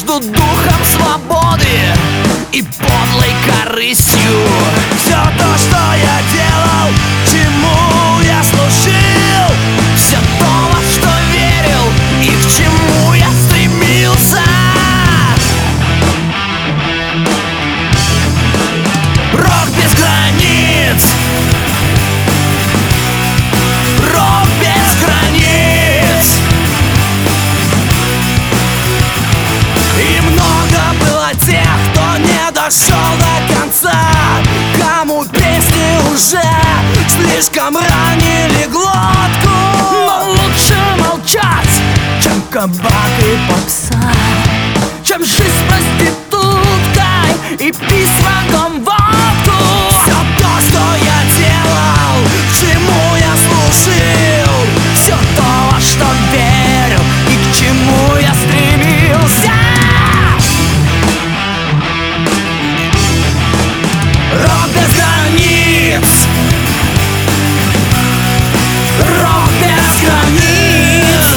между духом свободы и подлой корыстью. Все то, что я делал, чему я служил, все то, во что верил и к чему я стремился. Рок без границ, рок без границ. И много было тех, кто не дошел до конца, кому песни уже слишком ранили глотку. Но лучше молчать, чем кабак и попса, чем жизнь с проституткой и письмом водку. Все то, что я делал, к чему я служил, все то, во что верил и к чему я стремился. Рок без границ, рок без границ,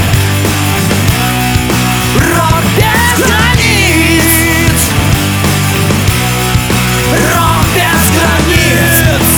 рок без границ, рок без границ.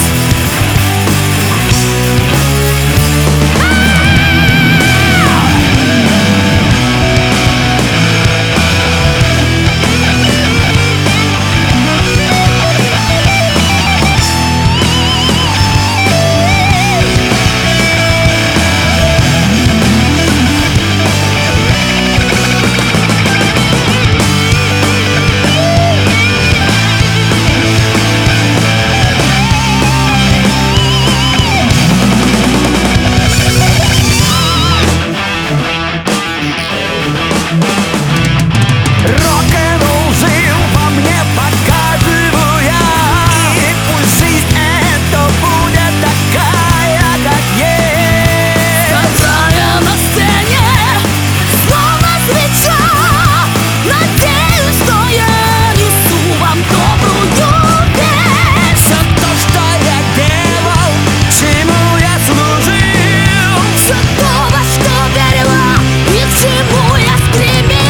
Рок-н-ролл жил во мне, показываю я, и пусть жизнь это будет такая, как есть. Стоя на сцене, словно свеча, надеюсь, что я несу вам добрую весть. Все то, что я делал, чему я служил, все то, во что верила и к чему я стремилась.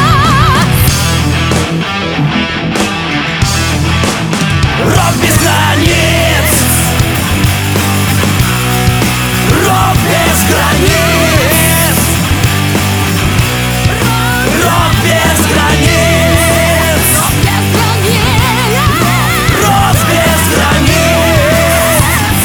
Рок без границ, рок без границ, рок без границ, рок без границ.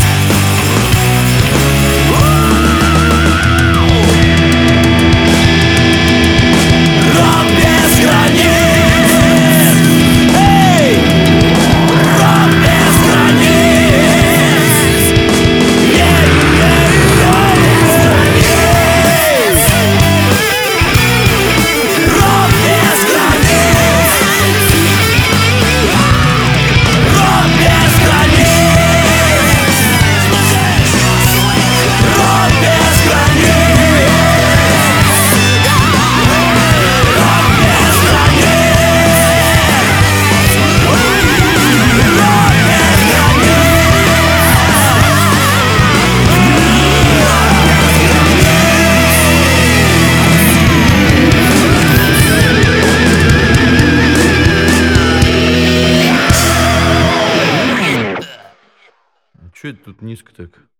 Рок без границ. Эй! Рок без границ. Рок без границ. Рок без границ. Рок без границ. Рок без границ. Че это тут низко так?